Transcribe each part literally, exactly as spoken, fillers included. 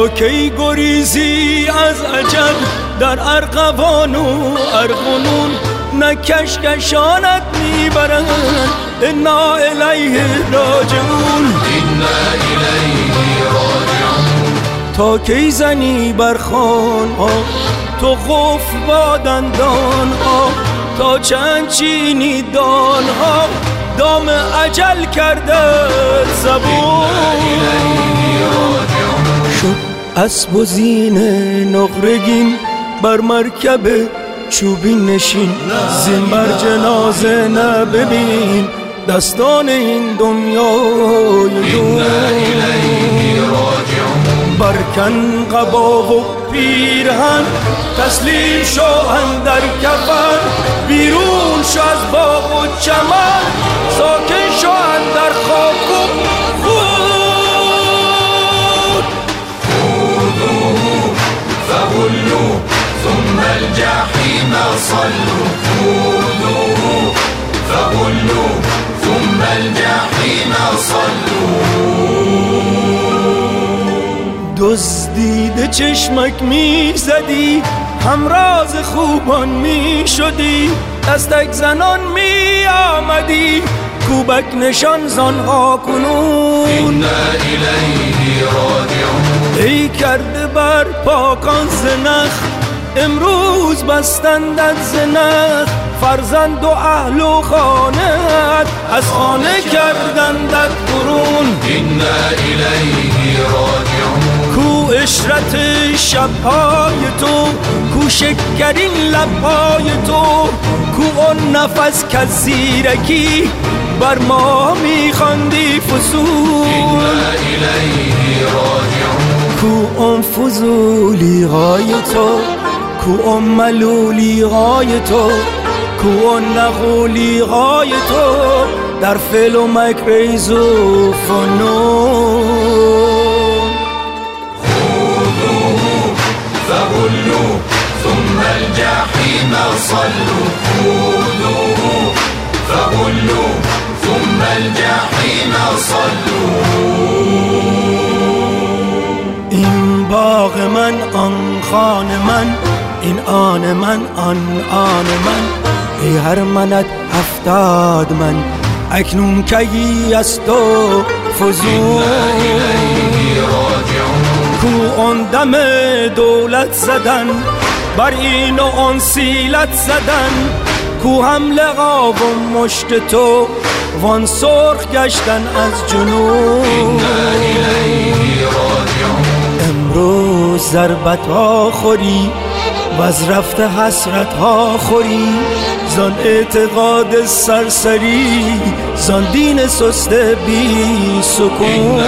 تا کی گریزی از اجل در ارغوان و ارغنون، نه کشکشانت میبرند انا الیه راجعون. انا الیه راجعون. تا کی زنی بر خوانها تو قفل با دندانها، تا چند چینی دانها دام اجل کرده زبون. شد اسب و زین نقرگین بر مرکب چوبین نشین، زین بر جنازه نببین دستان این دنیای دون. برکن قبا و پیرهن تسلیم شو اندر کفن، بیرون شو از باغ و چمن ساکن شو اندر خاک و خود. خذوه فغلوه ثم الجحیم صلوه. خذوه فغلوه ثم الجحیم صلوه. دزدیده چشمک می زدی، همراز خوبان می شدی، دستک زنان می آمدی، کوبک نشان زنها کنون. اینا الیه راجعون. ای کرده بر پاکان زنخ امروز بستندت زنخ، فرزند و اهل و خانت از خانه کردندت برون. اینا الیه راجعون. کو اشرت شبهای تو، کو شکرین لبهای تو، کو اون نفس که زیرکی بر ما میخواندی فضول. اینا الیه راجعون. کو اون فضولی های تو، کو اون ملولی های تو، کو اون نغولی های تو در فعل و مکریز و فنون. فغلوه ثم الجحیم صلوه. خذوه فغلوه ثم الجحیم صلوه. این باغ من آن خان من، این آن من آن آن من، ای هر منت هفتاد من اکنون کی از تو فزون. کو آن دم دولت زدن بر این و آن سیلت زدن، کو حمله آب و مشت تو وان سرخ گشتن از جنون. امروز ضربت ها خوری و از رفته حسرت ها خوری، زان اعتقاد سرسری زان دین سست بی سکون.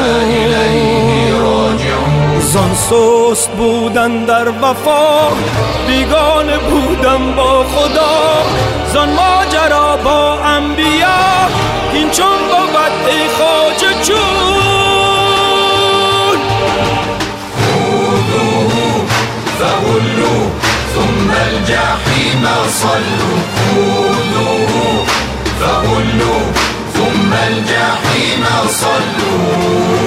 زان سست بودن در وفا بیگانه بودن با خدا، زان ماجرا با انبیا این چون بود ای خواجه چون. خذوه فغلوه ثم الجحیم صلوه. خذوه فغلوه ثم الجحیم صلوه.